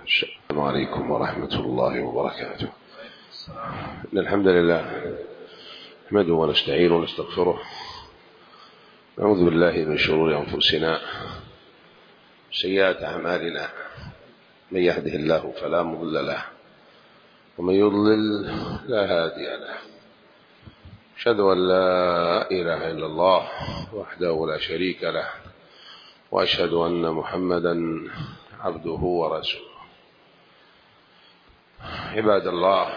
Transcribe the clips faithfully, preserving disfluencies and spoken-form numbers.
السلام عليكم ورحمة الله وبركاته. إن الحمد لله نحمده ونستعينه ونستغفره، نعوذ بالله من شرور أنفسنا سيئات أعمالنا، من يهده الله فلا مضل له ومن يضلل لا هادي له. أشهد أن لا إله إلا الله وحده لا شريك له، وأشهد أن محمدا عبده ورسوله. عباد الله،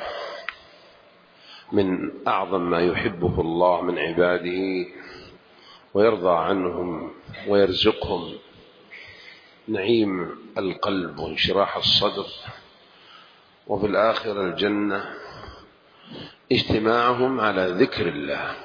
من أعظم ما يحبه الله من عباده ويرضى عنهم ويرزقهم نعيم القلب وانشراح الصدر، وفي الآخرة الجنة، اجتماعهم على ذكر الله.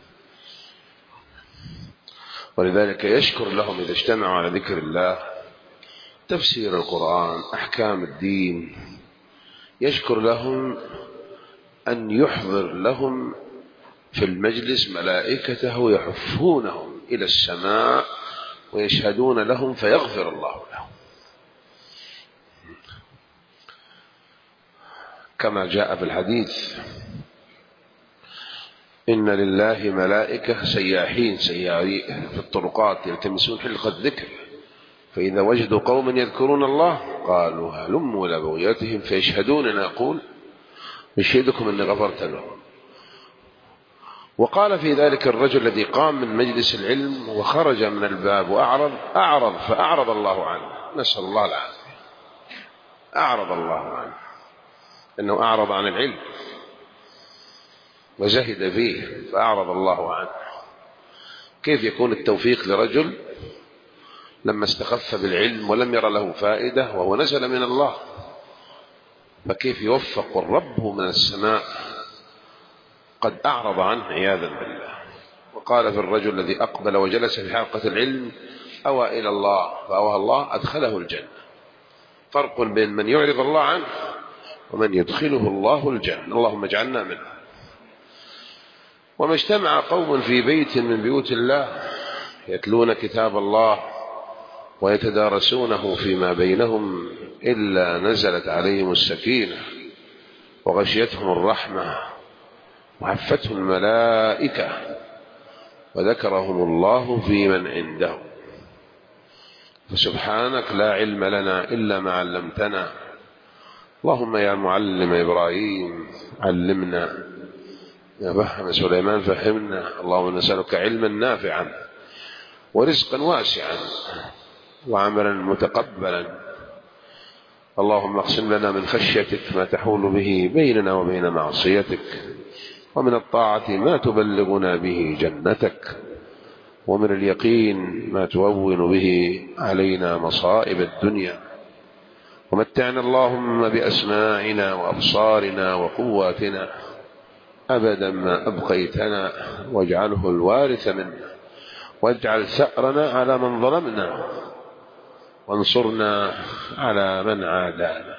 ولذلك يشكر لهم إذا اجتمعوا على ذكر الله، تفسير القرآن، أحكام الدين، يشكر لهم أن يحضر لهم في المجلس ملائكته يحفونهم إلى السماء ويشهدون لهم فيغفر الله لهم، كما جاء في الحديث: إن لله ملائكة سياحين سيارين في الطرقات يلتمسون حلقة الذكر، فإذا وجدوا قوما يذكرون الله قالوا هلموا إلى بغيتهم فيشهدون، نقول يشهدكم أني غفرت لهم. وقال في ذلك الرجل الذي قام من مجلس العلم وخرج من الباب وأعرض أعرض فأعرض الله عنه، نسأل الله العافية، أعرض الله عنه، إنه أعرض عن العلم وزهد فيه فأعرض الله عنه. كيف يكون التوفيق لرجل لما استخف بالعلم ولم يرى له فائدة وهو نزل من الله؟ فكيف يوفق الرب من السماء قد أعرض عنه عياذا بالله؟ وقال في الرجل الذي أقبل وجلس في حلقة العلم أوى إلى الله فأوى الله أدخله الجنة. فرق بين من يعرض الله عنه ومن يدخله الله الجنة، اللهم اجعلنا منه. وما اجتمع قوم في بيت من بيوت الله يتلون كتاب الله ويتدارسونه فيما بينهم إلا نزلت عليهم السكينة وغشيتهم الرحمة وحفتهم الملائكة وذكرهم الله في من عنده. فسبحانك لا علم لنا إلا ما علمتنا، اللهم يا معلم إبراهيم علمنا، يا فهم سليمان فهمنا. اللهم نسألك علما نافعا ورزقا واسعا وعملا متقبلا. اللهم اقسم لنا من خشيتك ما تحول به بيننا وبين معصيتك، ومن الطاعة ما تبلغنا به جنتك، ومن اليقين ما تهون به علينا مصائب الدنيا. ومتعنا اللهم بأسماعنا وأبصارنا وقواتنا أبدا ما أبقيتنا، واجعله الوارث منا، واجعل ثأرنا على من ظلمنا، وانصرنا على من عادانا.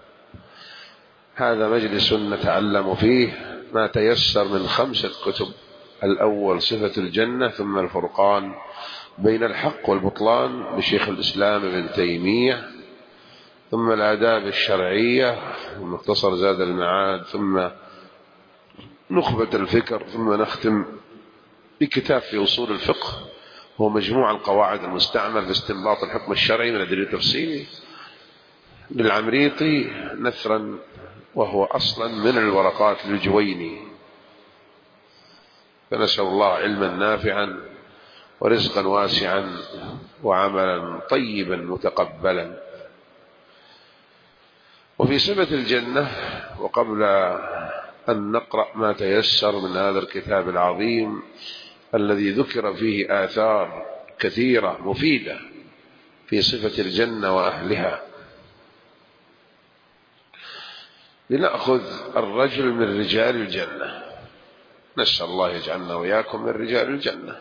هذا مجلس نتعلم فيه ما تيسر من خمسة كتب: الأول صفة الجنة، ثم الفرقان بين الحق والبطلان لشيخ الإسلام ابن تيمية، ثم الآداب الشرعية ومختصر زاد المعاد، ثم نخبة الفكر، ثم نختم بكتاب في أصول الفقه هو مجموع القواعد المستعمل في استنباط الحكم الشرعي من الدليل التفصيلي للعمريطي نثرا، وهو أصلا من الورقات للجويني. فنسأل الله علما نافعا ورزقا واسعا وعملا طيبا متقبلا. وفي صفة الجنة، وقبل أن نقرأ ما تيسر من هذا الكتاب العظيم الذي ذكر فيه آثار كثيرة مفيدة في صفة الجنة وأهلها، لنأخذ الرجل من رجال الجنة. نسأل الله يجعلنا وإياكم من رجال الجنة.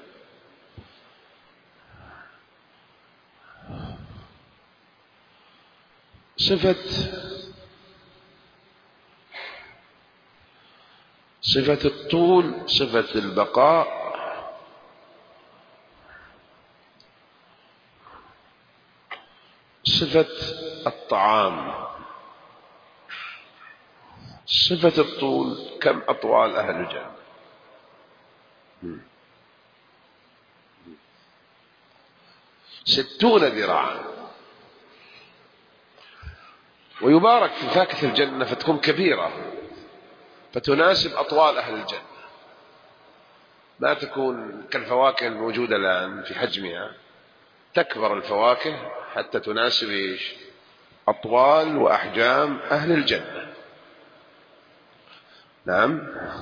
صفة صفة الطول، صفة البقاء، صفة الطعام. صفة الطول كم أطوال أهل الجنة؟ ستون ذراعا. ويبارك في فاكهة الجنة فتكون كبيرة فتناسب أطوال أهل الجنة، ما تكون كالفواكه الموجودة الآن في حجمها، تكبر الفواكه حتى تناسب إيش؟ أطوال وأحجام أهل الجنة. نعم.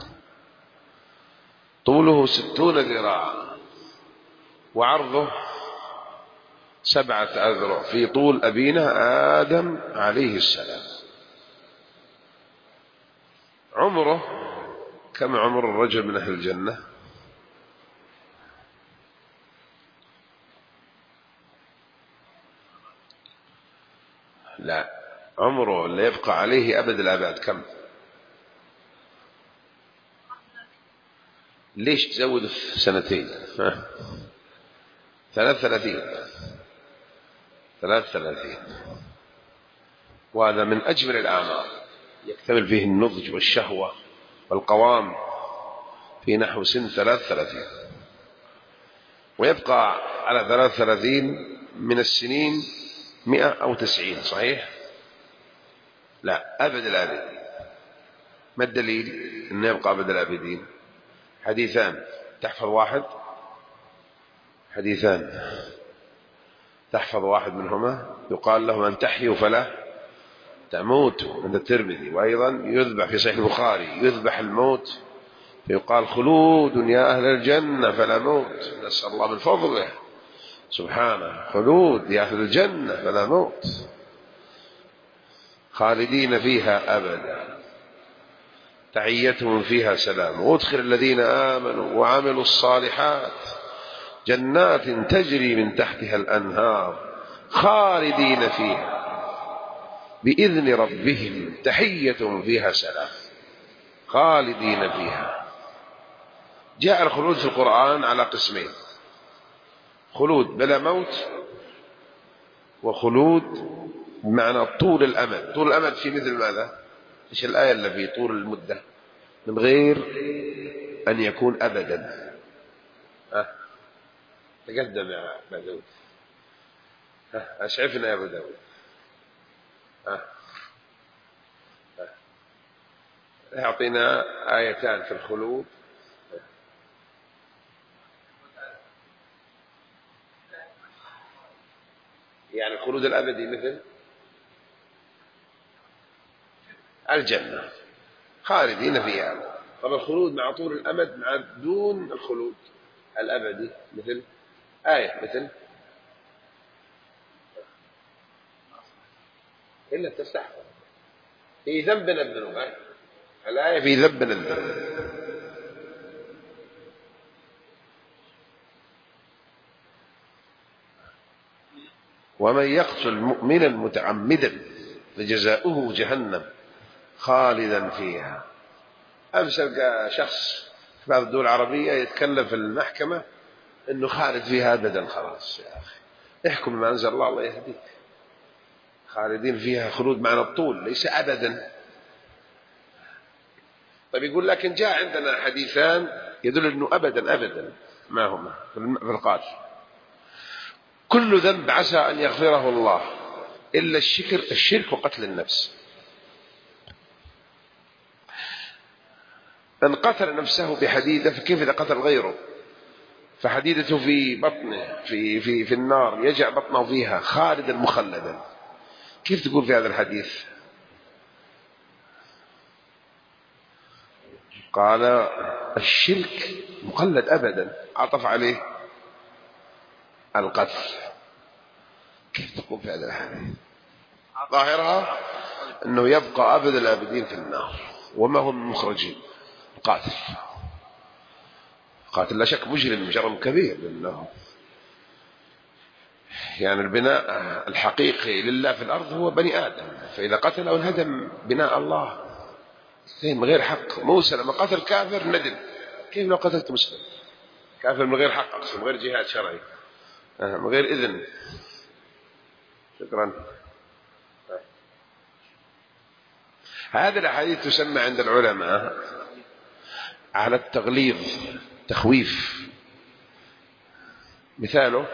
طوله ستون ذراعا وعرضه سبعة أذرع في طول أبينا آدم عليه السلام. عمره كم عمر الرجل من أهل الجنة؟ لا، عمره اللي يبقى عليه أبد الآباد كم؟ ليش تزود في سنتين؟ ها؟ ثلاث ثلاثين ثلاث ثلاثين وهذا من أجمل الأعمار، يكتمل فيه النضج والشهوة والقوام في نحو سن ثلاث ثلاثين، ويبقى على ثلاث ثلاثين من السنين مئة أو تسعين. صحيح؟ لا، أبد الآبدين. ما الدليل أنه يبقى أبد الآبدين؟ حديثان، تحفظ واحد؟ حديثان تحفظ واحد منهما، يقال له من تحيوا فلا تموت عند الترمذي، وأيضا يذبح في صحيح البخاري يذبح الموت فيقال خلود يا أهل الجنة فلا موت، نسأل الله من فضله سبحانه، خلود يا أهل الجنة فلا موت، خالدين فيها أبدا تحيتهم فيها سلام. وادخل الذين آمنوا وعملوا الصالحات جنات تجري من تحتها الأنهار خالدين فيها بإذن ربهم تحيتهم فيها سلام. خالدين فيها. جاء الخلود في القرآن على قسمين: خلود بلا موت، وخلود بمعنى طول الأمد. طول الأمد في مثل ماذا؟ إيش الآية اللي في طول المدة من غير أن يكون أبدا؟ ها تقدم يا أبا داود، ها أشعفنا يا أبا داود. ها يعطينا آيتان في الخلود. يعني الخلود الأبدي مثل الجنة خالدين فيها. طب الخلود مع طول الأمد مع دون الخلود الأبدي مثل آية مثل إلا تستحق في ذنبنا الذنوب. الآية في ذنبنا الذنوب. ومن يقتل مؤمنا متعمدا فجزاؤه جهنم خالدا فيها. أمس ألقى شخص في بعض الدول العربية يتكلم في المحكمة إنه خالد فيها أبدا. خلاص يا أخي احكم ما أنزل الله، الله يهديك. خالدين فيها خلود معنى الطول ليس أبدا. طيب يقول لكن جاء عندنا حديثان يدل أنه أبدا أبدا ما هما في القاتل. كل ذنب عسى أن يغفره الله إلا الشكر الشرك وقتل النفس. من قتل نفسه بحديدة فكيف إذا قتل غيره؟ فحديدته في بطنه في, في, في النار يجع بطنه فيها خالدا مخلدا. كيف تقول في هذا الحديث؟ قال الشرك مخلد أبدا، عطف عليه القتل. كيف تقول في هذا الحديث؟ ظاهرها أنه يبقى أبد الآبدين في النار وما هم مخرجين. قاتل قاتل لا شك مجرم جرم كبير، لأنه يعني البناء الحقيقي لله في الأرض هو بني آدم، فإذا قتل أو انهدم بناء الله من غير حق. موسى لما قتل كافر ندم. كيف لو قتلت مسلم؟ كافر من غير حق، أقصد من غير جهاد شرعي، من غير إذن. شكرا. هذه الأحاديث تسمى عند العلماء على التغليظ، تخويف. مثاله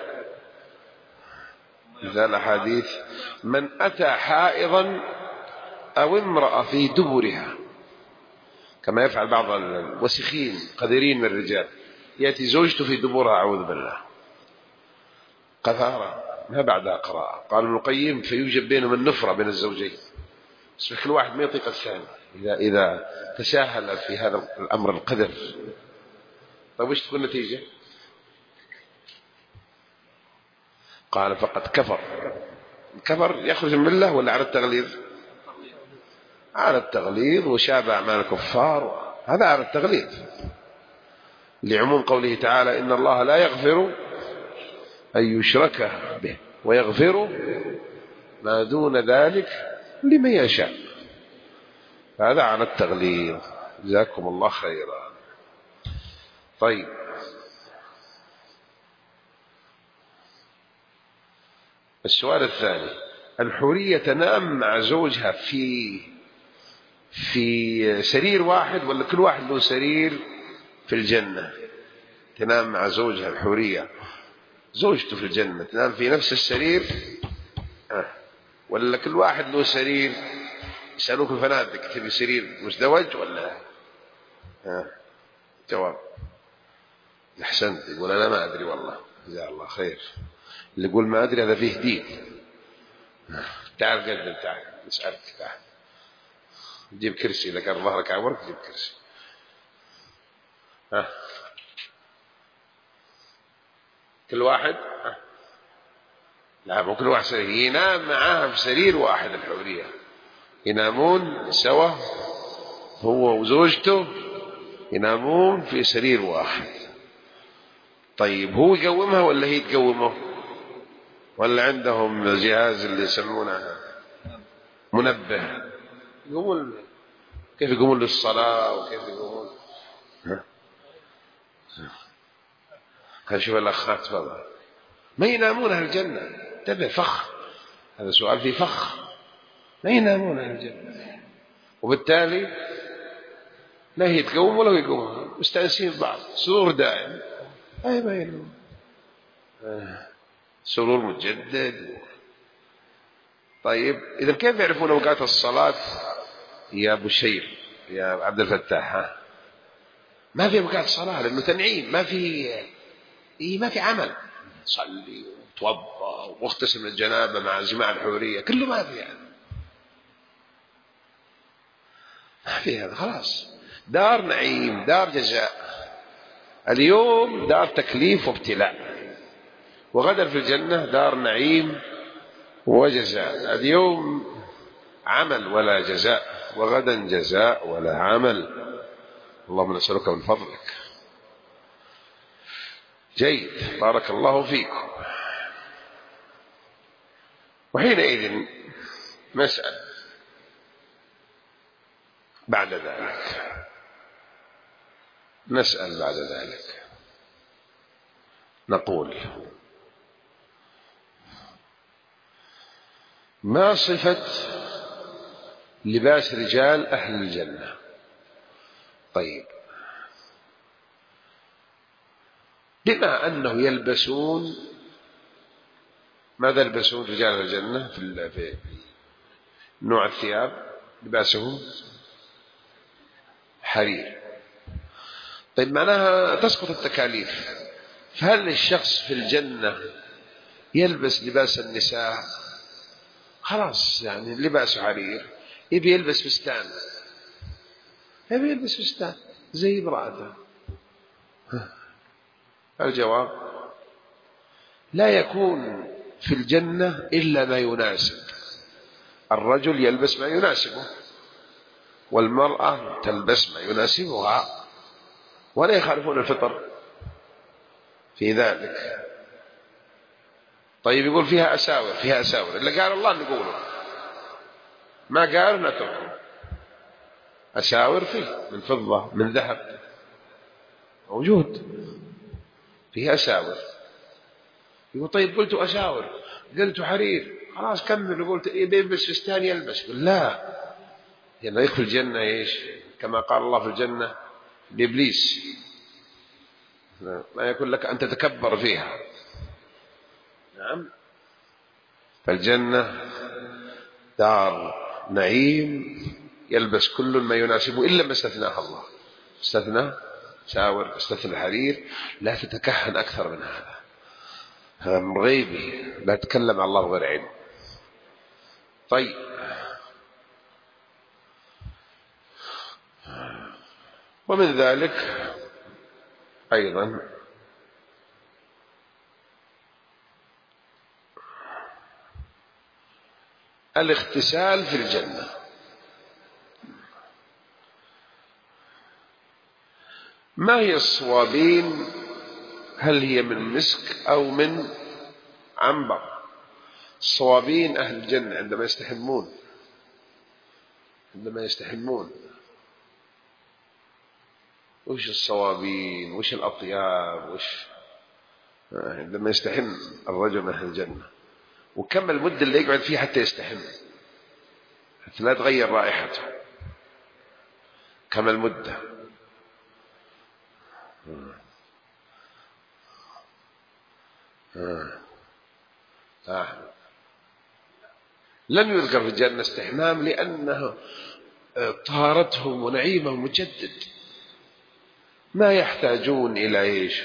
مثال أحاديث: من أتى حائضا أو امرأة في دبرها، كما يفعل بعض الوسخين قذرين من الرجال، يأتي زوجته في دبرها، أعوذ بالله، قذارة ما بعدها قراءة. قال ابن القيم: فيوجد بينهم النفرة بين الزوجين، بس كل واحد ما يطيق الثاني إذا إذا تساهل في هذا الأمر القذر. طيب وش تكون النتيجة؟ قال: فقد كفر. كفر يخرج من الله ولا على التغليظ؟ على التغليظ، وشابه أعمال الكفار، هذا على التغليظ، لعموم قوله تعالى: إن الله لا يغفر أن يشرك به ويغفر ما دون ذلك لمن يشاء. هذا على التغليظ. جزاكم الله خيرا. طيب، السؤال الثاني: الحورية تنام مع زوجها في في سرير واحد ولا كل واحد له سرير في الجنة؟ تنام مع زوجها الحورية، زوجته في الجنة تنام في نفس السرير ولا كل واحد له سرير؟ يسألوك الفنادق: تبي سرير مزدوج ولا؟ ها جواب. أحسنت. يقول: أنا ما أدري والله. جزاه الله خير. اللي يقول ما أدري هذا فيه دين. تعال قدم، تعال نسألك، تعال جيب كرسي، إذا كان ظهرك عورك جيب كرسي. ها كل واحد ها. لا، مو كل واحد سرير، ينام معاها في سرير واحد. الحورية ينامون سوا، هو وزوجته ينامون في سرير واحد. طيب هو يقومها ولا هي تقومه؟ ولا عندهم الجهاز اللي يسمونه منبه يقومون؟ كيف يقومون للصلاة وكيف يقومون؟ هنشوف الأخات بابا ما ينامون أهل الجنة. انتبه، فخ، هذا سؤال فيه فخ. ما ينامون أهل الجنة، وبالتالي لا هي تقوم ولا يقوم، مستأنسين ببعض، سرور دائم. أي ما ينام، سرور متجدد. طيب إذا كيف يعرفون أوقات الصلاة يا أبو شير يا عبد الفتاح؟ ها؟ ما في أوقات صلاة لأنه تنعيم، ما في إيه، ما في عمل. صلي وتوضأ واغتسل من الجنابة مع جماع الحورية، كله ما في يعني. ما في هذا، خلاص. دار نعيم، دار جزاء. اليوم دار تكليف وابتلاء، وغدا في الجنة دار نعيم وجزاء. اليوم عمل ولا جزاء، وغدا جزاء ولا عمل. اللهم نسألك من فضلك. جيد، بارك الله فيكم. وحينئذ نسأل بعد ذلك نسأل بعد ذلك نقول: ما صفة لباس رجال أهل الجنة؟ طيب، بما أنه يلبسون، ماذا يلبسون رجال الجنة في نوع الثياب؟ لباسهم حرير. طيب معناها تسقط التكاليف. فهل الشخص في الجنة يلبس لباس النساء؟ خلاص يعني لباسه حرير، يبي يلبس فستان، يبي يلبس فستان زي امرأته. الجواب: لا يكون في الجنة إلا ما يناسب. الرجل يلبس ما يناسبه، والمرأة تلبس ما يناسبها، ولا يخالفون الفطر في ذلك. طيب يقول فيها أساور، فيها أساور، إلا قال الله نقوله، ما قال نتركه. أساور فيه من فضة من ذهب موجود، فيه أساور. يقول طيب قلت أساور، قلت حرير، خلاص كمل. قلت يلبس فستان يلبس، قل لا، يعني يدخل الجنة إيش كما قال الله في الجنة لإبليس، ما يقول لك أن تتكبر فيها. نعم. فالجنة دار نعيم يلبس كل ما يناسبه إلا ما استثناه الله. استثنى شاور، استثنى الحرير. لا تتكهن أكثر من هذا، هذا من غيبه، لا تتكلم عن الله غير علم. طيب، ومن ذلك أيضا الاغتسال في الجنة. ما هي الصوابين؟ هل هي من مسك أو من عنبر؟ الصوابين أهل الجنة عندما يستحمون، عندما يستحمون وش الصوابين، وش الأطياب، وش عندما يستحم الرجل من أهل الجنة، وكم المدة اللي يقعد فيه حتى يستحم حتى لا تغير رائحته، كم المدة. آه. آه. لم يذكر في الجنة استحمام لأنه طهارتهم ونعيمهم مجدد، ما يحتاجون إلى إيش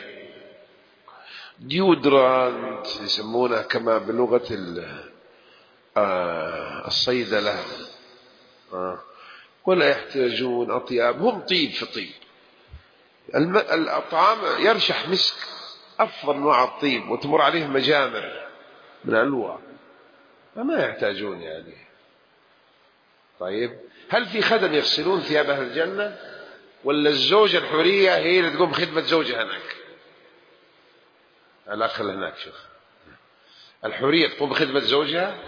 ديودرانت يسمونه كما بلغة الصيدلة، ولا يحتاجون أطياب، هم طيب في طيب. الطعام يرشح مسك أفضل نوع الطيب، وتمر عليهم مجامر من ألوى، فما يحتاجون يعني. طيب، هل في خدم يغسلون ثياب أهل الجنة، ولا الزوجة الحورية هي اللي تقوم خدمة زوجها هناك؟ الأخ هناك شوف، الحورية تقوم بخدمة زوجها،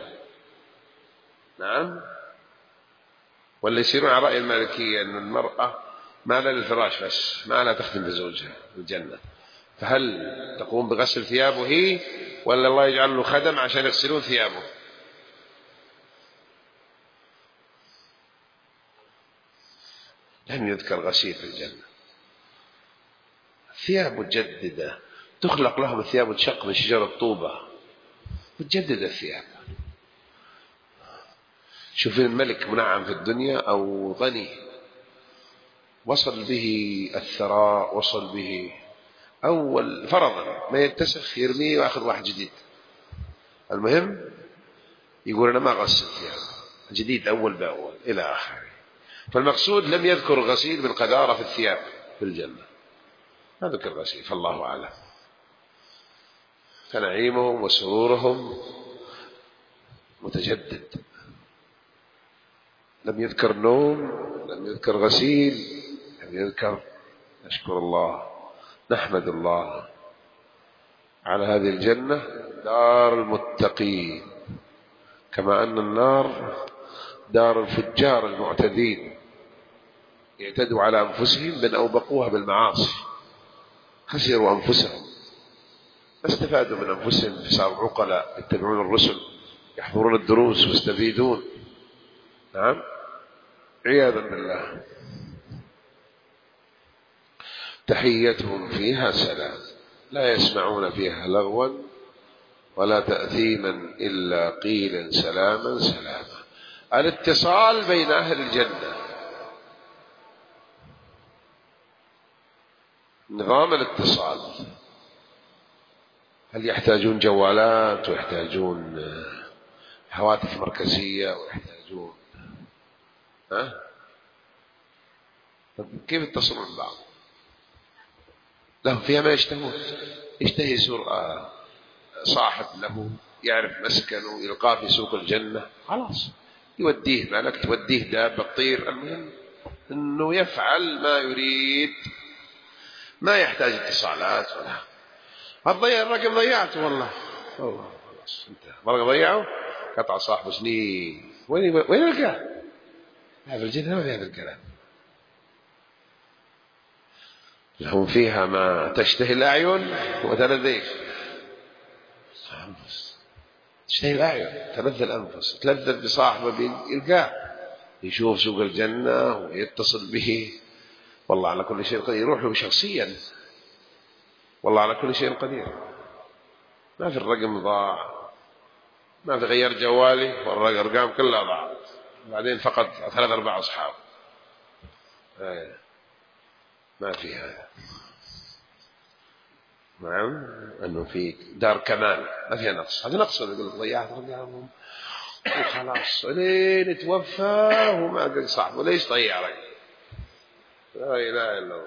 نعم، ولا يصيرون على رأي المالكية أن المرأة ما لها للفراش بس، ما لها تخدم بزوجها في الجنة، فهل تقوم بغسل ثيابه هي، ولا الله يجعل له خدم عشان يغسلون ثيابه؟ لم يذكر غسيل في الجنة. ثياب متجددة، تخلق لهم الثياب وتشق من شجرة طوبة، متجددة الثياب. شوف الملك منعم في الدنيا أو غني، وصل به الثراء، وصل به أول فرضا ما يتسخ يرميه ويأخذ واحد جديد، المهم يقول أنا ما غسل ثياب، جديد أول بأول إلى آخره. فالمقصود لم يذكر الغسيل بالقذارة في الثياب في الجنة، ما ذكر غسيل، فالله أعلم. فنعيمهم وسرورهم متجدد، لم يذكر نوم، لم يذكر غسيل، لم يذكر. نشكر الله، نحمد الله على هذه الجنة، دار المتقين، كما أن النار دار الفجار المعتدين، يعتدوا على أنفسهم بل أوبقوها بالمعاصي، خسروا أنفسهم، ما استفادوا من أنفسهم، فصاروا عقلاء يتبعون الرسل، يحضرون الدروس ويستفيدون. نعم، عياذا بالله. تحيتهم فيها سلام، لا يسمعون فيها لغوا ولا تأثيما إلا قيلا سلاما سلاما. الاتصال بين أهل الجنة، نظام الاتصال، هل يحتاجون جوالات ويحتاجون هواتف مركزية ويحتاجون ها؟ كيف يتصلون ببعض؟ لهم فيها ما يشتهون، يشتهي يزور صاحب له يعرف مسكنه يلقاه في سوق الجنة، خلاص يوديه مالك، توديه دابة تطير، المهم انه يفعل ما يريد، ما يحتاج اتصالات ولا هتضيع الرقم، ضيعته والله والله خلاص انتهى، مرة ضيعه قطع صاحبه سنين، وين وين يلقاه؟ هذا الجنة ما في هذا الكلام. لهم فيها ما تشتهي الأعين وتلذ تشتهي الأعين، تلذ الأنفس، تلذذ بصاحبه يلقاه، يشوف سوق الجنة ويتصل به، والله على كل شيء قدير، يروح له شخصيا، والله على كل شيء قدير. ما في الرقم ضاع، ما في غير جوالي والأرقام كلها ضاعت، بعدين فقط ثلاث أربع أصحاب، ما في هذا. نعم، أنه في دار كمال ما فيها نقص، هذا نقص يقول لك ضيعت رقمهم وخلاص لين توفى وما قد صاحبه ليش ضيع رقم؟ لا إله إلا الله.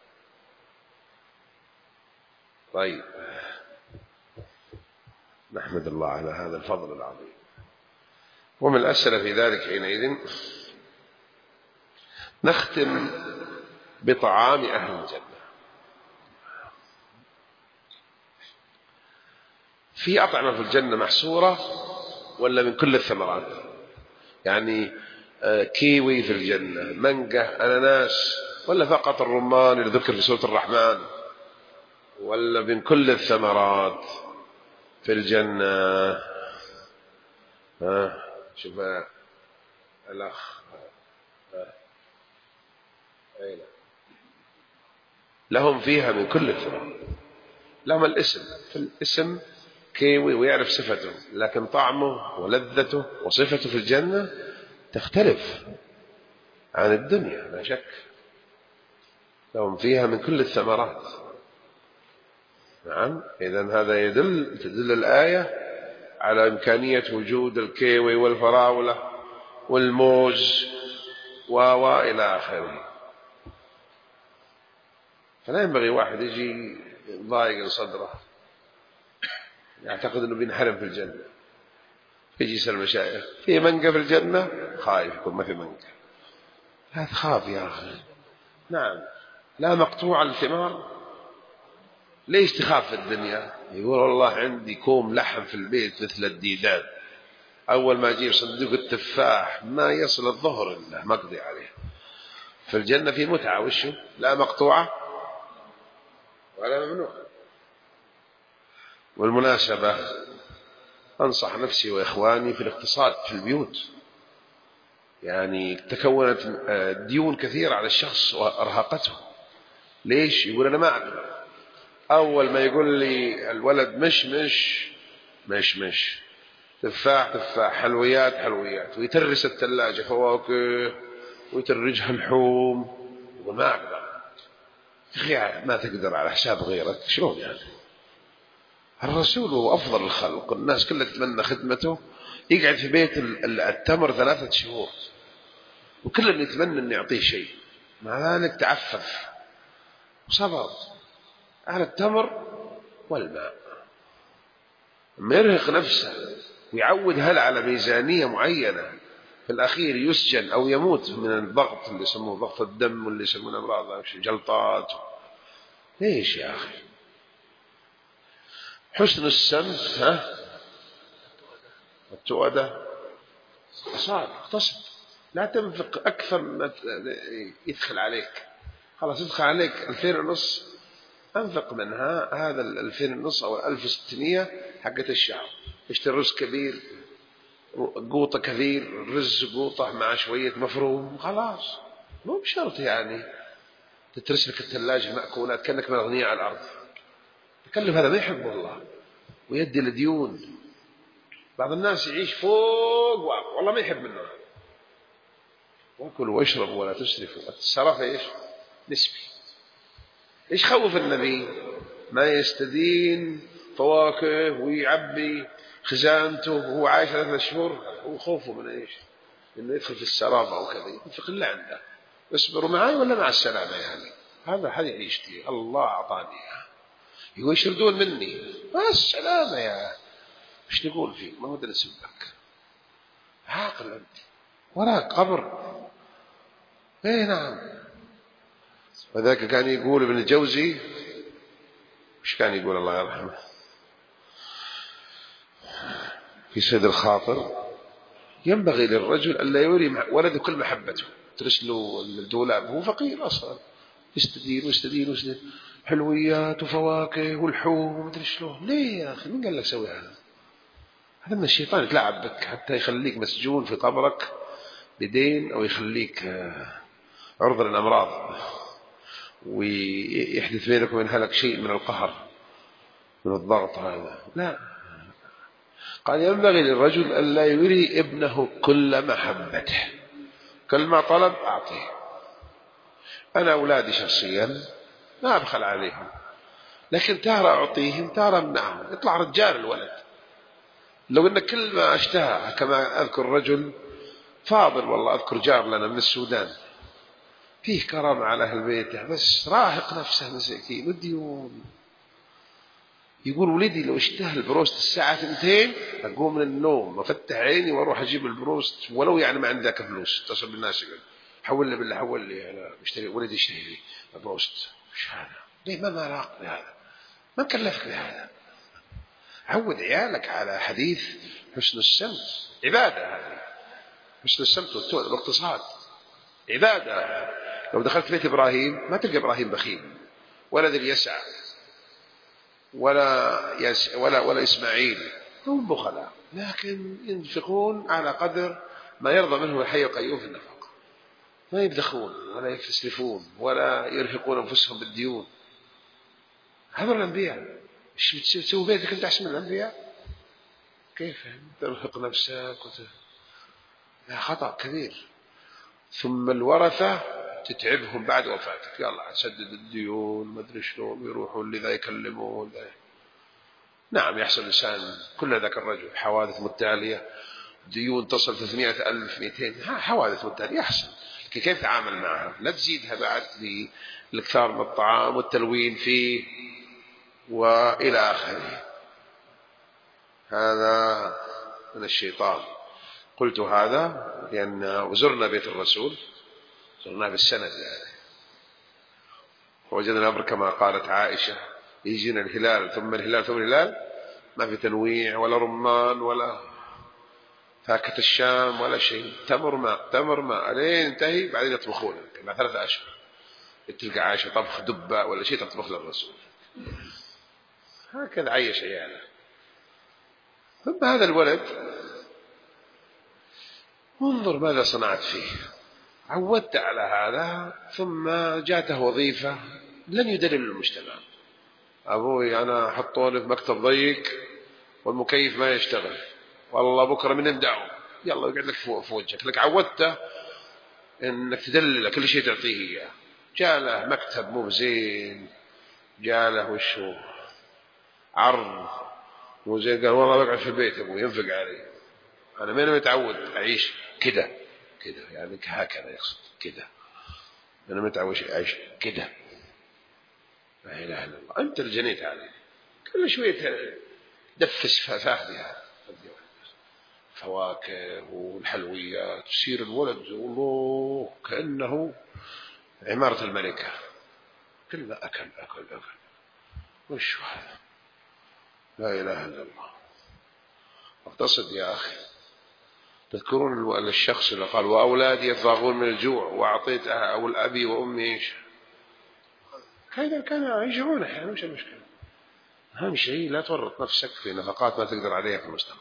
طيب، نحمد الله على هذا الفضل العظيم. ومن الأسئلة في ذلك حينئذ نختم بطعام أهل الجنة. في أطعمة في الجنة محصورة ولا من كل الثمرات؟ يعني كيوي في الجنة، مانجا، أناناس، ولا فقط الرمان اللي ذكر في سورة الرحمن، ولا من كل الثمرات في الجنة؟ ها شوف الأخ، لهم فيها من كل الثمرات، لهم الاسم، في الاسم كيوي ويعرف صفته، لكن طعمه ولذته وصفته في الجنة تختلف عن الدنيا لا شك. لهم فيها من كل الثمرات. نعم، إذن هذا يدل تدل الآية على إمكانية وجود الكيوي والفراولة والموز وإلى آخره. فلا ينبغي واحد يجي ضايق صدره يعتقد أنه بينحرم في الجنة، يجي يسأل المشايخ في منقى في الجنة، خايف يقول ما في منقى. لا تخاف يا أخي. نعم، لا مقطوع الثمار، ليش تخاف في الدنيا؟ يقول والله عندي كوم لحم في البيت مثل الديدان، أول ما أجيب صندوق التفاح ما يصل الظهر إلا مقضي عليه. في الجنة في متعة، وشو؟ لا مقطوعة ولا ممنوع. والمناسبة أنصح نفسي وإخواني في الاقتصاد في البيوت، يعني تكونت ديون كثيرة على الشخص وأرهقته. ليش؟ يقول أنا ما أقدر. أول ما يقول لي الولد مش مش مش مش تفاح تفاح، حلويات حلويات، ويترس الثلاجة فواكه ويترجها لحوم، يقول ما أقدر. أخي ما تقدر على حساب غيرك، شلون يعني؟ الرسول هو أفضل الخلق، الناس كلها تتمنى خدمته، يقعد في بيت التمر ثلاثة شهور وكل من يتمنى أن يعطيه شيء، مع ذلك تعفف وصبر على التمر والماء. لما يرهق نفسه ويعود هل على ميزانية معينة، في الأخير يسجن أو يموت من الضغط اللي يسموه ضغط الدم واللي يسمونه أمراض جلطات. ليش يا أخي؟ حسن السمت ها التؤدة صار اقتصد، لا تنفق أكثر ما يدخل عليك. خلاص يدخل عليك ألفين ونص، أنفق منها هذا الألفين ونص أو الألف وستمية حقة الشهر، اشتري رز كبير، قوطة كثير، رز قوطة مع شوية مفروم، خلاص. مو بشرط يعني تترس لك الثلاجة مأكولات كأنك من أغنياء على الأرض. تكلف هذا ما يحبه الله ويدي لديون. بعض الناس يعيش فوق والله ما يحب منه. وكلوا واشربوا ولا تسرفوا، السرف ايش؟ نسبي. ايش خوف النبي؟ ما يستدين فواكه ويعبي خزانته وهو عايش ثلاثة شهور، وخوفه من ايش؟ انه يدخل في السراب او كذا. ينفق اللي عنده. اصبروا معي ولا مع السلامه يعني. هذا هذه عيشتي، الله اعطاني يقول يشردون مني بس سلامه يا ايش نقول فيه؟ ما هو ده نسبك عاقل انت، وراك قبر. اي نعم. وذاك كان يقول ابن الجوزي، ايش كان يقول الله يرحمه في سيد الخاطر؟ ينبغي للرجل ألا يوري ولده كل محبته، ترس له الدولاب، هو فقير أصلا، يستدين ويستدين ويستدين حلويات وفواكه والحوم ومدري شلون. ليه يا أخي؟ من قال لك سوي هذا؟ هذا من الشيطان يتلعب بك حتى يخليك مسجون في قبرك لدين أو يخليك عرضة للأمراض ويحدث بينك وبين هلك شيء من القهر من الضغط هذا. لا، قال ينبغي للرجل أن لا يري ابنه كل محبته، كل ما طلب أعطيه. أنا أولادي شخصيا ما أبخل عليهم، لكن تارة أعطيهم تارة أمنعهم، يطلع رجال الولد. لو أن كل ما اشتهى، كما أذكر رجل فاضل والله، أذكر جار لنا من السودان فيه كرامة على أهل بيته، بس راهق نفسه مسكين وديون. يقول ولدي لو اشتهى البروست الساعة اثنتين أقوم من النوم وفتح عيني وأروح أجيب البروست، ولو يعني ما عندك فلوس. اتصل بالناس يقول حول لي بالله، حول لي أنا اشتري، ولدي اشتري لي البروست. وش هذا؟ ليه ما مراق بهذا؟ ما كلفك بهذا؟ عود عيالك على حديث حسن السمت، عبادة هذه. حسن السمت والاقتصاد عبادة. لو دخلت بيت إبراهيم ما تلقى إبراهيم بخيل ولا ذي اليسع ولا يس ولا ولا إسماعيل، هم بخلاء، لكن ينفقون على قدر ما يرضى منه الحي القيوم في النفقة. ما يبذخون ولا يستسلفون ولا يرهقون أنفسهم بالديون. هذول الأنبياء. ايش بتسوي بيتك أنت أحسن من الأنبياء؟ كيف ترهق نفسك وت... لا، خطأ كبير. ثم الورثة تتعبهم بعد وفاتك، يلا سدد الديون ما ادري شلون، يروحون لذا يكلمون. نعم يحصل الإنسان كل ذاك الرجل حوادث متالية، ديون تصل ثلاثمائة ألف مئتين، حوادث متالية يحصل. كيف تعامل معها؟ لا تزيدها بعد بالإكثار من الطعام والتلوين فيه وإلى آخره. هذا من الشيطان. قلت هذا لأن وزرنا بيت الرسول، زرناه بالسند يعني، ووجدنا الأمر كما قالت عائشة، يجينا الهلال ثم الهلال ثم الهلال، ما في تنويع ولا رمان ولا فاكهة الشام ولا شيء، تمر ماء تمر ماء لين انتهي، بعدين يطبخون مع ثلاثة أشهر. تلقى عائشة طبخ دبة ولا شيء تطبخ للرسول. هكذا عيش عياله. ثم هذا الولد انظر ماذا صنعت فيه. عودت على هذا، ثم جاته وظيفة لن يدلل المجتمع. أبوي أنا حطوني في مكتب ضيق والمكيف ما يشتغل، والله بكرة من ندعه، يلا يقعد لك فوق في وجهك، لك عودته إنك تدلل كل شيء تعطيه إياه. جاله مكتب مو زين، جاله وشو عرض مو زين، قال والله بقعد في البيت أبوي ينفق علي، أنا من متعود أعيش كده كده، يعني هكذا يقصد كده، أنا متعود أعيش كده. لا إله إلا الله، أنت اللي جنيت عليه. كل شوية دفس فاهدها فواكه والحلويات، يصير الولد الله كأنه عمارة الملكة، كل ما أكل أكل أكل. وش هذا؟ لا إله إلا الله. اقتصد يا أخي. تذكرون الشخص اللي قال وأولادي يفاغون من الجوع وأعطيت أو الأبي وأمي إيش هذا، كان يجوعون أحيانا، مش المشكلة. أهم شيء لا تورط نفسك في نفقات ما تقدر عليها في المستقبل.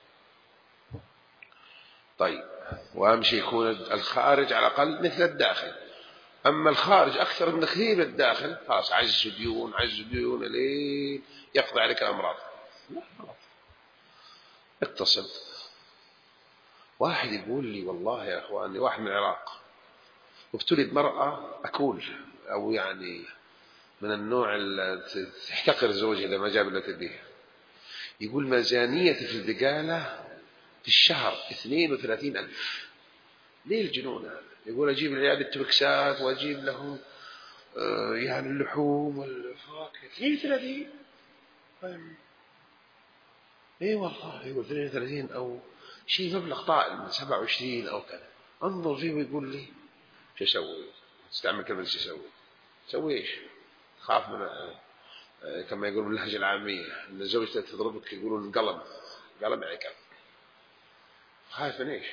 طيب، وأهم شيء يكون الخارج على الأقل مثل الداخل. أما الخارج أكثر من كثير الداخل، خلاص عجز ديون عجز ديون ليه يقضي عليك الأمراض. لا خلاص. اتصل واحد يقول لي والله يا أخواني، واحد من العراق، وابتلد مرأة أكول أو يعني من النوع اللي تحتقر زوجها إذا ما جاب اللي تبيه. يقول ميزانيتي في البقالة في الشهر اثنين وثلاثين ألف. ليه الجنون هذا؟ يقول أجيب العيال التبكسات وأجيب لهم آه يعني اللحوم والفواكه. اثنين وثلاثين اي والله. يقول اثنين وثلاثين أو شيء مبلغ طائل من سبعة وعشرين أو كذا. انظر فيه ويقول لي شو أسوي؟ استعمل كلمة شو أسوي؟ سوي إيش؟ خاف من كما يقولون باللهجة العامية أن زوجته تضربك، يقولون قلم قلم يعني كلام. خايف من إيش؟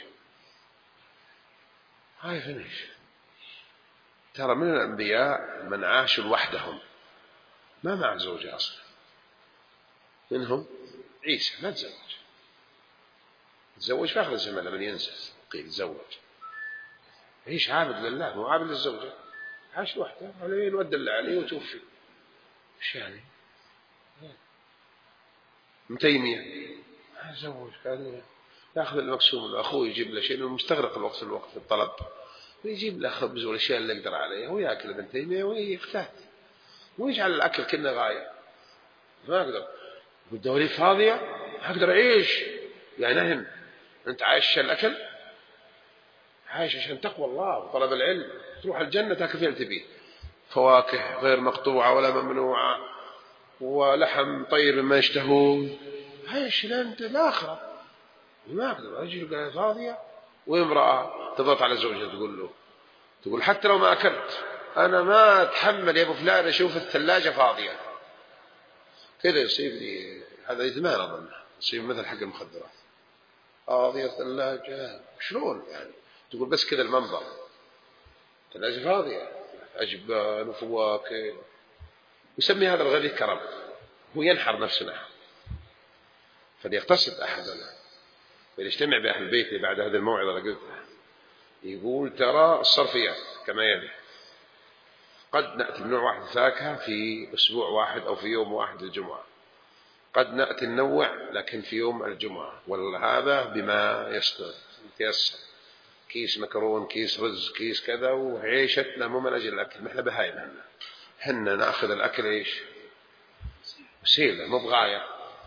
خايف من إيش؟ ترى من الأنبياء من عاشوا لوحدهم ما مع زوجة أصلا، منهم عيسى ما تزوج، تزوج في آخر الزمان لمن ينزل قيل تزوج، عيش عابد لله مو عابد للزوجة، عاش وحده عليه ودل اللي عليه وتوفي. ايش يعني؟ ابن تيمية زوج كان ياخذ المقسوم لاخوه يجيب له شيء مستغرق الوقت في الوقت في الطلب، ويجيب له خبز والاشياء اللي يقدر عليها وياكل ابن تيمية ويختات ويجعل الاكل كله غاية. ما اقدر والدوري فاضية اقدر اعيش يعني نهم. انت عايش عشان الاكل؟ عايش عشان تقوى الله وطلب العلم، تروح الجنة تاكل فيها تبيه، فواكه غير مقطوعة ولا ممنوعة ولحم طير مما يشتهون، عايش لأنت الآخرة. ما أقدر رجل فاضية وامرأة تضغط على زوجها تقول له، تقول حتى لو ما أكلت أنا ما أتحمل يا أبو فلان أشوف الثلاجة فاضية كذا يصيب لي هذا إدمان أظن، يصيب مثل حق المخدرات فاضية الثلاجة شلون يعني؟ تقول بس كذا المنظر الثلاجة فاضية أجبان وفواكه، يسمي هذا الغذي كرم، هو ينحر نفسه نحر. فليقتصد أحدنا فليجتمع بأهل البيت بعد هذه الموعظة اللي قلتها، يقول ترى الصرفيات كما يلي: قد نأتي بنوع واحد فاكهة في أسبوع واحد أو في يوم واحد الجمعة، قد نأتي ننوع لكن في يوم الجمعة، وهذا بما يتيسر، كيس مكرون كيس رز كيس كذا، وعيشتنا مو من أجل الأكل، نحن بهايم هنا حنا نأخذ الأكل إيش وسيلة مو بغاية،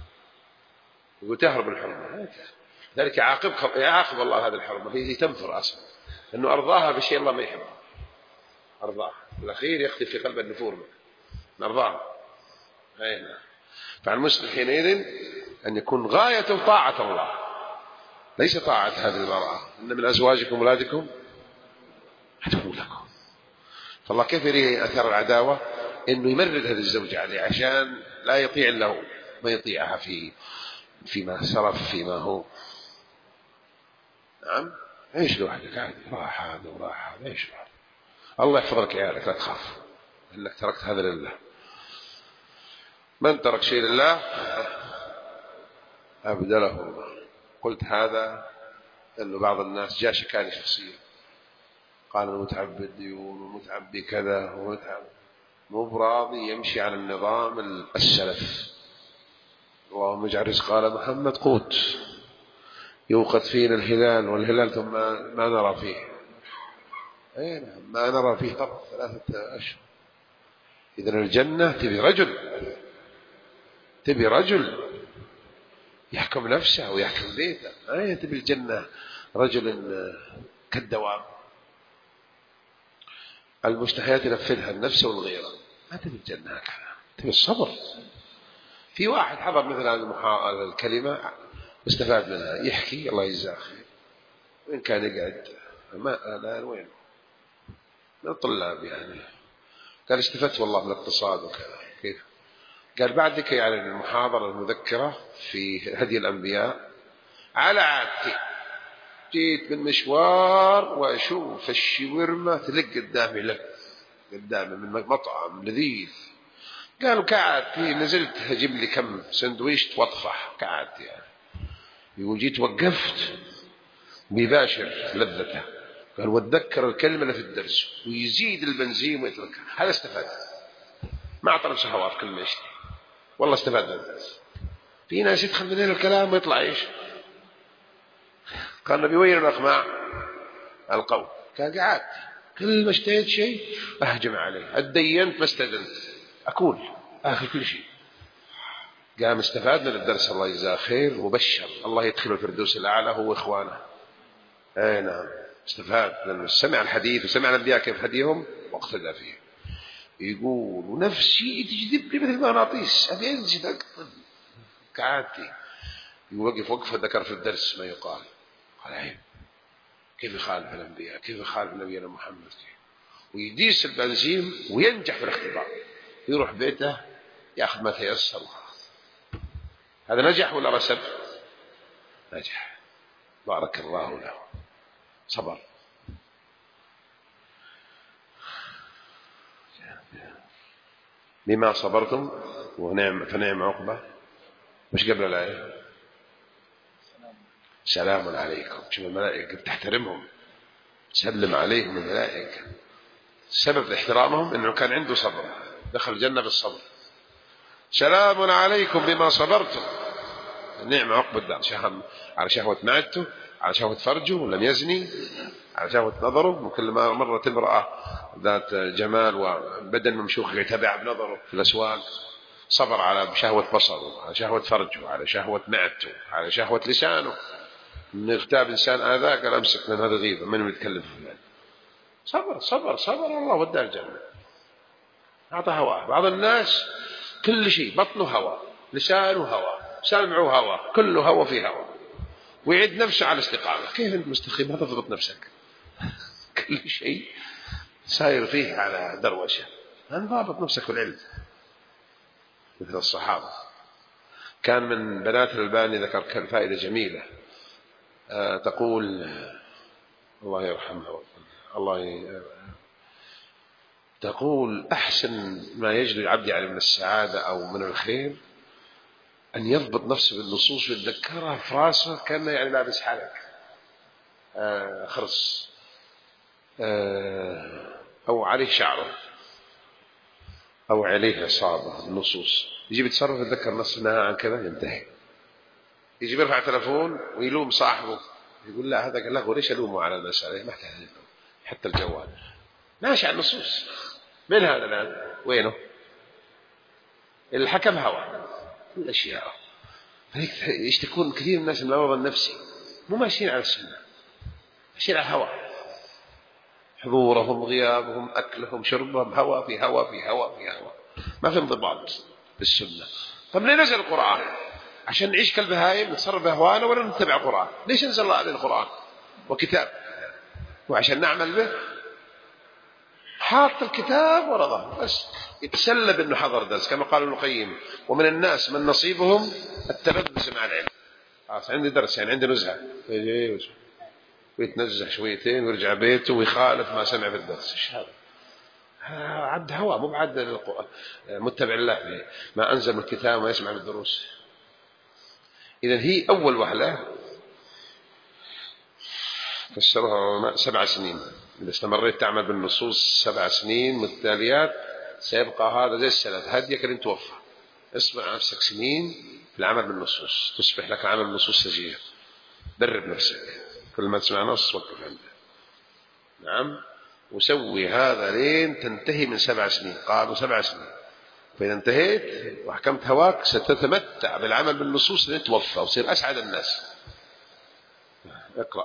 وتهرب الحرمة. ذلك يعاقب يعاقب الله هذه الحرمة، هي تنفر أصلا أنه أرضاها بشيء الله ما يحبه، أرضاها الأخير يختفي في قلب النفور نرضاها. هنا فالمسلم حينئذ أن يكون غاية طاعة الله، ليس طاعة هذه المرأة، إن من أزواجكم وأولادكم عدو لكم. فالله كيف يريه أثر العداوة؟ إنه يمرد هذه الزوجة عليه عشان لا يطيع له ما يطيعها في فيما سرف فيما هو. نعم عيش لوحدك عادي، راح هذا وراح هذا، عيش لوحدك، الله يحفظ لك عيالك لا تخاف إنك تركت هذا لله. من ترك شيء لله أبدله الله. قلت هذا أنه بعض الناس جاء شكاني شخصيا قال المتعب بالديون ومتعب بكذا ومتعب مو براضي يمشي على النظام السلف، اللهم اجعل رزق آل محمد قوت، يوقد فينا الهلال والهلال ثم ما نرى فيه، أي نعم ما نرى فيه طبعا ثلاثة أشهر. إذن الجنة تبي رجل، تبي رجل يحكم نفسه ويحكم بيته، أي تبي الجنة رجل كالدوام المشتهيات ينفذها النفس والغيرة، ما تبي الجنة هكذا، تبي الصبر. في واحد حضر مثل هذه الكلمة واستفاد منها يحكي الله يجزاه خير، وإن كان يقعد ما الآن وين من الطلاب يعني، قال استفدت والله من الاقتصاد وكذا كيف، قال بعد ذلك يعني المحاضرة المذكرة في هدي الأنبياء على عادتي جيت من مشوار وأشوف الشاورما تلق قدامي لك قدامي من مطعم لذيذ، قالوا كعادتي نزلت أجيب لي كم سندويش وطفح كعادتي يعني. يقول جيت وقفت بيباشر لذته، قال واتذكر الكلمة اللي في الدرس ويزيد البنزين ويتركها، هذا استفاد ما أعطى نفسه هواف كل ما يشتري، والله استفاد من الدرس. في ناس يدخل من هنا الكلام ويطلع إيش؟ قال النبي وين الأقماع القول، قال قعدت كل ما اشتهيت شيء أهجم عليه، أدينت ما استدنت أكل آخر كل شيء. قام استفاد من الدرس الله يجزاه خير وبشر الله يدخل الفردوس الأعلى هو وإخوانه. أي نعم استفاد لأنه سمع الحديث وسمع الأنبياء كيف هديهم واقتدى فيه. يقول ونفسي تجذب لي مثل المغناطيس أبي أنزل أقطن كعادتي. يوقف وقفه ذكر في الدرس ما يقال، قال عيب كيف يخالف الأنبياء، كيف يخالف نبينا محمد، ويديس البنزين وينجح في الاختبار، يروح بيته يأخذ ما تيسر. هذا نجح ولا رسب؟ نجح بارك الله له صبر. بما صبرتم ونعم فنعم عقبة. مش قبل الآية سلام عليكم، شوف الملائكة تحترمهم سلم عليهم الملائكة. سبب احترامهم أنه كان عنده صبر، دخل الجنة بالصبر. سلام عليكم بما صبرتم، النعمة عقب الدار، شهم على شهوة معدته، على شهوة فرجه ولم يزني، على شهوة نظره، وكل ما مرت امرأة ذات جمال وبدن ممشوق يتبع بنظره في الأسواق، صبر على شهوة بصره، على شهوة فرجه، على شهوة معدته، على شهوة لسانه. من اغتاب إنسان آذاه قال أمسك من هذا غيبة، من يتكلم فيه. صبر صبر صبر، الله وداه الجنة، أعطى هواه. بعض الناس كل شيء بطنه هوى، لسانه هوى، سمعه هوى، كله هوى في هوى، ويعد نفسه على استقامة. كيف أنت مستقيم؟ ما تضغط نفسك. كل شيء ساير فيه على دروشة. انضابط نفسك بالعلم. مثل الصحابة. كان من بنات الألباني ذكر فائدة جميلة، أه تقول الله يرحمها الله ي... تقول أحسن ما يجري العبد يعني من السعادة أو من الخير أن يضبط نفسه بالنصوص ويتذكرها في راسه كأنه يعني لابس حلق أه خرص أه أو عليه شعره أو عليه عصابة النصوص. يجي بيتصرف يتذكر نص نهى عن كذا ينتهي. يجي بيرفع تلفون ويلوم صاحبه، يقول لا هذا قال له ليش ألومه على المسألة، ما تهديه حتى الجوال ماشي على النصوص. من هذا الآن وينه؟ الحكم هوى الأشياء. يشتكون كثير من الناس من الأمراض النفسي، مو ماشيين على السنة، ماشيين على الهوى. حضورهم غيابهم أكلهم شربهم هوى في هوى في هوى في هوى، ما في انضباط بالسنة. طب ليه نزل القرآن؟ عشان نعيش كالبهايم نتصرف بأهوانا ولا نتبع القرآن؟ ليش نزل الله علينا القرآن وكتاب؟ وعشان نعمل به. حاط الكتاب ورا ظهره بس يتسلى بأنه حضر درس، كما قال ابن القيم ومن الناس من نصيبهم التلبس مع العلم. خلاص عندي درس يعني عندي نزهة، ويتنزه شويتين ويرجع بيته ويخالف ما سمع في الدرس. ايش هذا؟ عبد هوى مو بعد متبع الله، ما أنزل من الكتاب وما يسمع بالدروس. إذن هي أول وهلة فسرها سبع سنين. إذا استمريت تعمل بالنصوص سبع سنين متتاليات سيبقى هذا زي السلف هديك لين توفى. اصبر على نفسك سنين في العمل بالنصوص تصبح لك عمل بالنصوص سجية. درب نفسك، كل ما تسمع نص وقف عنده. نعم، وسوي هذا لين تنتهي من سبع سنين. قالوا سبع سنين، فإذا انتهيت وحكمت هواك ستتمتع بالعمل بالنصوص لين توفى وتصير أسعد الناس. اقرأ.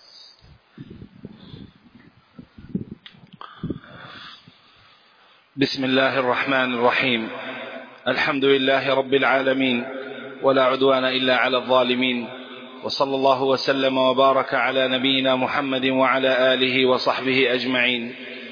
بسم الله الرحمن الرحيم. الحمد لله رب العالمين، ولا عدوان إلا على الظالمين، وصلى الله وسلم وبارك على نبينا محمد وعلى آله وصحبه أجمعين.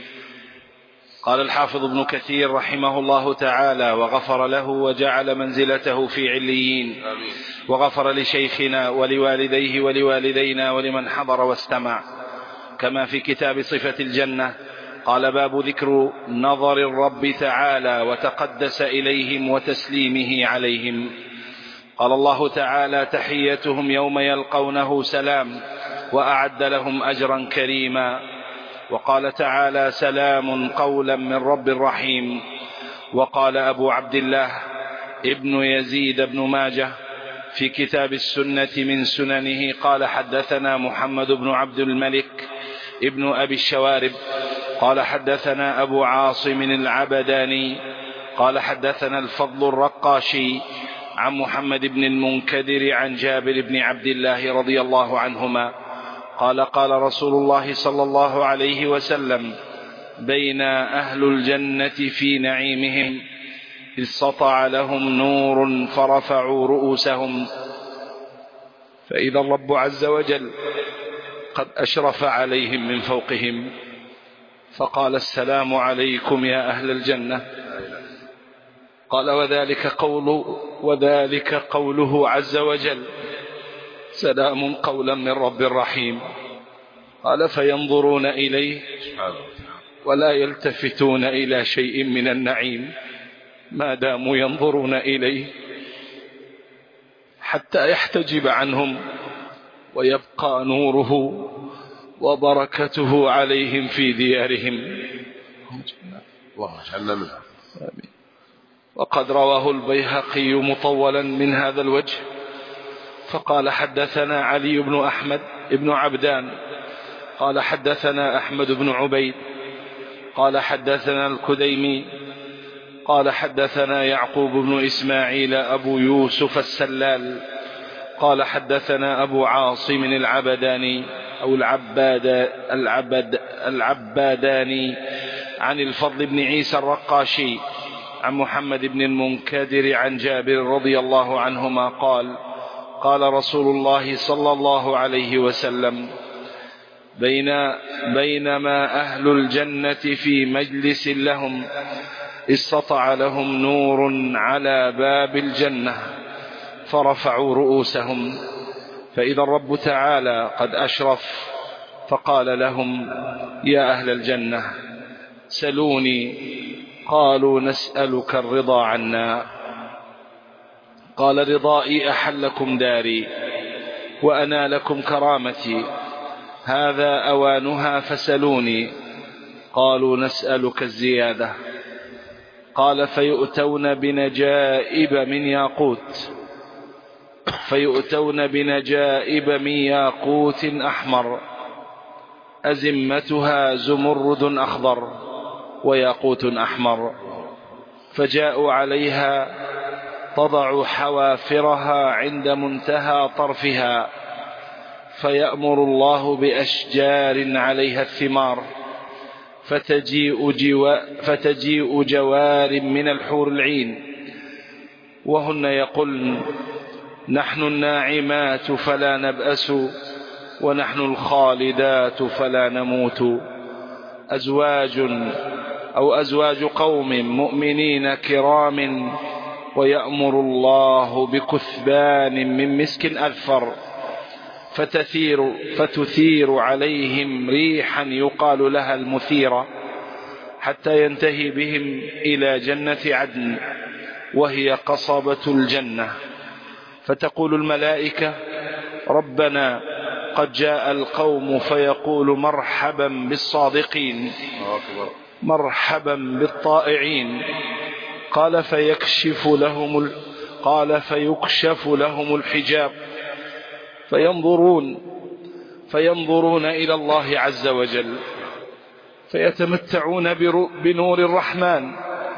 قال الحافظ ابن كثير رحمه الله تعالى وغفر له وجعل منزلته في عليين، وغفر لشيخنا ولوالديه ولوالدينا ولمن حضر واستمع. كما في كتاب صفة الجنة قال: باب ذكر نظر الرب تعالى وتقدس إليهم وتسليمه عليهم. قال الله تعالى: تحيتهم يوم يلقونه سلام، وأعد لهم أجرا كريما. وقال تعالى: سلام قولا من رب رحيم. وقال أبو عبد الله ابن يزيد بن ماجه في كتاب السنة من سننه قال: حدثنا محمد بن عبد الملك ابن أبي الشوارب قال: حدثنا أبو عاصم العبداني قال: حدثنا الفضل الرقاشي عن محمد بن المنكدر عن جابر بن عبد الله رضي الله عنهما قال: قال رسول الله صلى الله عليه وسلم: بين أهل الجنة في نعيمهم إذ سطع لهم نور فرفعوا رؤوسهم فإذا الرب عز وجل قد أشرف عليهم من فوقهم فقال: السلام عليكم يا أهل الجنة. قال: وذلك قوله, وذلك قوله عز وجل: سلام قولا من رب رحيم. قال: فينظرون إليه ولا يلتفتون إلى شيء من النعيم ما داموا ينظرون إليه حتى يحتجب عنهم ويبقى نوره وبركته عليهم في ديارهم. الله جعلنا منها. وقد رواه البيهقي مطولا من هذا الوجه، فقال حدثنا علي بن أحمد بن عبدان قال حدثنا أحمد بن عبيد قال حدثنا الكديمي قال حدثنا يعقوب بن إسماعيل أبو يوسف السلال قال حدثنا أبو عاصم العبداني أو العباد العبد العباداني عن الفضل بن عيسى الرقاشي عن محمد بن المنكدر عن جابر رضي الله عنهما قال قال رسول الله صلى الله عليه وسلم بين بينما أهل الجنة في مجلس لهم استطع لهم نور على باب الجنة فرفعوا رؤوسهم فإذا الرب تعالى قد أشرف فقال لهم يا أهل الجنة سلوني قالوا نسألك الرضا عنا قال رضائي أحلكم داري وأنا لكم كرامتي هذا أوانها فسلوني قالوا نسألك الزيادة قال فيؤتون بنجائب من ياقوت فيؤتون بنجائب من ياقوت أحمر أزمتها زمرد أخضر وياقوت أحمر فجاءوا عليها تضع حوافرها عند منتهى طرفها فيأمر الله بأشجار عليها الثمار فتجيء, جوا فتجيء جوار من الحور العين وهن يقولن نحن الناعمات فلا نبأس ونحن الخالدات فلا نموت أزواج أو أزواج قوم مؤمنين كرام ويأمر الله بكثبان من مسك أذفر فتثير, فتثير عليهم ريحا يقال لها المثيرة حتى ينتهي بهم إلى جنة عدن وهي قصبة الجنة فتقول الملائكة ربنا قد جاء القوم فيقول مرحبا بالصادقين مرحبا بالطائعين قال فيكشف لهم قال فيكشف لهم الحجاب فينظرون فينظرون إلى الله عز وجل فيتمتعون بنور الرحمن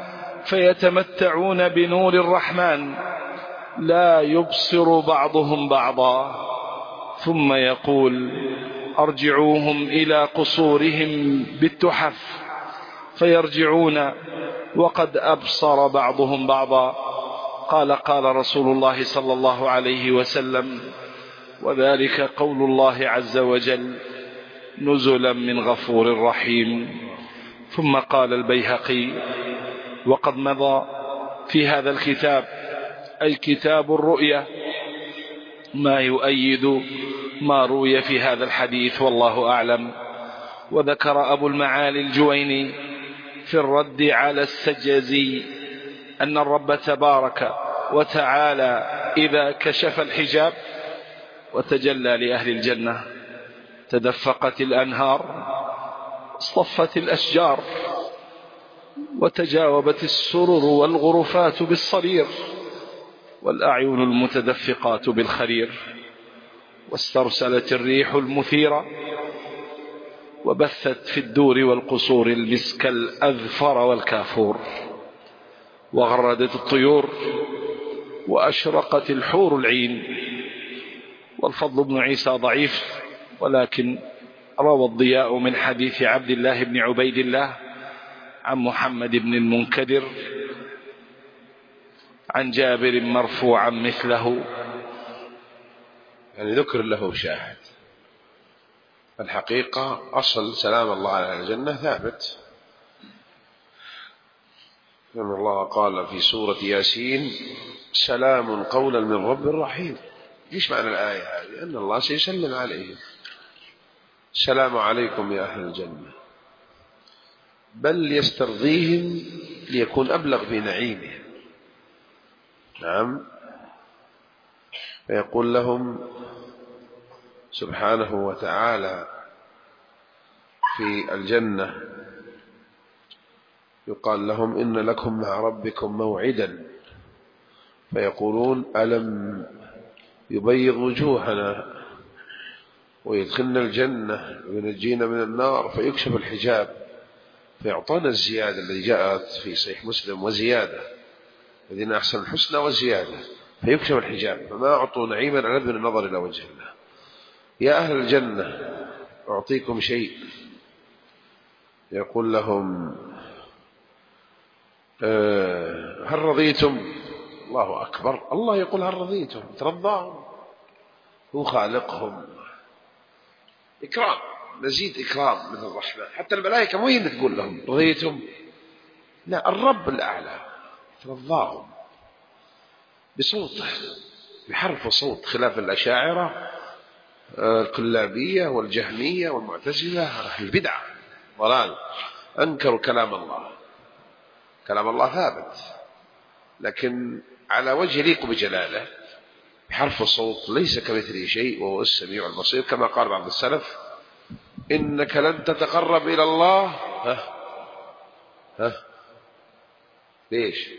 فيتمتعون بنور الرحمن لا يبصر بعضهم بعضا ثم يقول أرجعوهم إلى قصورهم بالتحف فيرجعون وقد أبصر بعضهم بعضا قال قال رسول الله صلى الله عليه وسلم وذلك قول الله عز وجل نزلا من غفور رحيم. ثم قال البيهقي وقد مضى في هذا الكتاب أي كتاب الرؤيا ما يؤيد ما روي في هذا الحديث والله أعلم. وذكر أبو المعالي الجويني في الرد على السجزي أن الرب تبارك وتعالى إذا كشف الحجاب وتجلى لأهل الجنة تدفقت الأنهار اصطفت الأشجار وتجاوبت السرر والغرفات بالصرير والأعين المتدفقات بالخرير واسترسلت الريح المثيرة وبثت في الدور والقصور المسك الأذفر والكافور وغردت الطيور وأشرقت الحور العين. والفضل بن عيسى ضعيف ولكن روى الضياء من حديث عبد الله بن عبيد الله عن محمد بن المنكدر عن جابر مرفوعا مثله، يعني ذكر له شاهد. الحقيقة أصل سلام الله على الجنة ثابت، لأن الله قال في سورة ياسين سلام قولا من رب رحيم. إيش معنى الآية هذه؟ أن الله سيسلم عليهم، السلام عليكم يا أهل الجنة، بل يسترضيهم ليكون أبلغ بنعيمهم. نعم، فيقول لهم سبحانه وتعالى في الجنة يقال لهم إن لكم مع ربكم موعدا، فيقولون ألم يبيض وجوهنا ويدخلنا الجنة وينجينا من النار، فيكشف الحجاب فيعطانا الزيادة التي جاءت في صحيح مسلم وزيادة، الذين أحسن الحسنى وزيادة، فيكشف الحجاب فما أعطوا نعيما ألذ من النظر إلى وجه الله. يا أهل الجنة أعطيكم شيء، يقول لهم أه هل رضيتم؟ الله أكبر، الله يقول هل رضيتم؟ ترضاهم، هو خالقهم، إكرام، مزيد إكرام من الرحمن. حتى الملائكة مو هي تقول لهم رضيتم، لا، الرب الأعلى ترضاهم بصوته، بحرف وصوت، خلاف الأشاعرة الكلابية والجهمية والمعتزلة البدع ضلال، أنكروا كلام الله. كلام الله ثابت لكن على وجه يليق بجلاله، بحرف الصوت، ليس كمثله شيء وهو السميع البصير، كما قال بعض السلف إنك لن تتقرب إلى الله ها ها ليش؟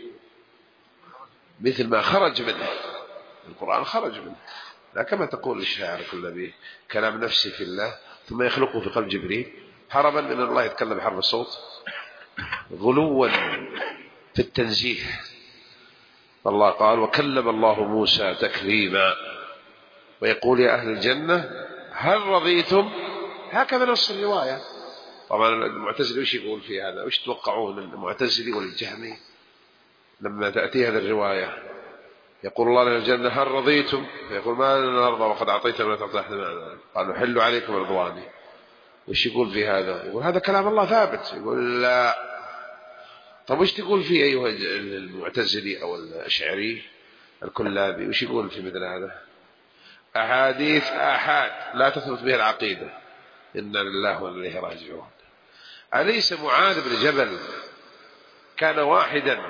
مثل ما خرج منه القرآن، خرج منه، لا كما تقول الشاعر كل كلام نفسي في الله ثم يخلقه في قلب جبريل، هربا من الله يتكلم بحرف الصوت، غلوا في التنزيه. الله قال وكلم الله موسى تكليما، ويقول يا أهل الجنة هل رضيتم؟ هكذا نص الرواية. طبعا المعتزلي وش يقول في هذا؟ وش توقعون المعتزلي والجهمي لما تأتي هذه الرواية؟ يقول الله لأهل الجنة هل رضيتم؟ يقول ما لنا نرضى وقد أعطيتنا ما تعطي أحد معنا، قالوا حلوا عليكم رضواني. وش يقول في هذا؟ يقول هذا كلام الله ثابت. يقول لا. طب وش تقول فيه أيها المعتزلي أو الأشعري الكلابي؟ وش يقول في مثل هذا؟ أحاديث آحاد لا تثبت بها العقيدة، إنا لله وإنا إليه راجعون. أليس معاذ بن جبل كان واحدا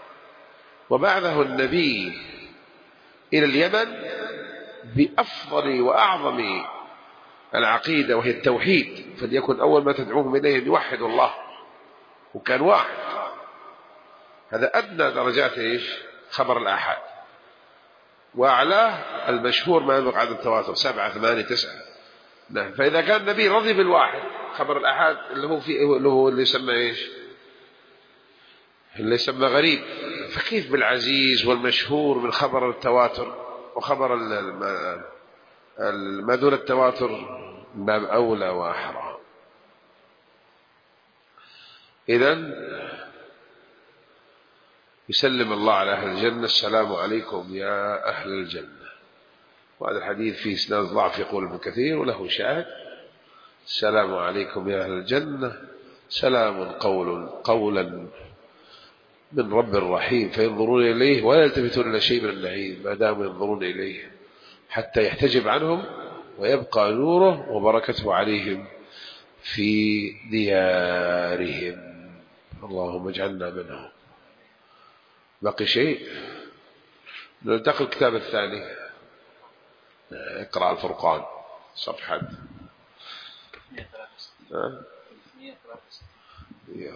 وبعثه النبي إلى اليمن بأفضل وأعظم العقيدة وهي التوحيد، فليكن أول ما تدعوهم إليه أن يوحدوا الله، وكان واحد. هذا أدنى درجات إيش؟ خبر الآحاد، وأعلاه المشهور ما ينطق عدد التواتر سبعة ثمانية تسعة. نعم. فإذا كان النبي رضي بالواحد خبر الآحاد اللي هو في اللي هو اللي يسمى إيش؟ اللي يسمى غريب، فكيف بالعزيز والمشهور من خبر التواتر وخبر ما دون التواتر؟ باب أولى وأحرى. إذن يسلم الله على أهل الجنة السلام عليكم يا أهل الجنة. وهذا الحديث فيه إسناد ضعف يقول ابن كثير وله شاهد. السلام عليكم يا أهل الجنة سلام قول قولا من رب رحيم، فينظرون إليه ولا يلتفتون إلى شيء من النعيم ما داموا ينظرون إليه حتى يحتجب عنهم ويبقى نوره وبركته عليهم في ديارهم. اللهم اجعلنا منهم. بقي شيء؟ نلتقي الكتاب الثاني. اقرأ الفرقان صفحة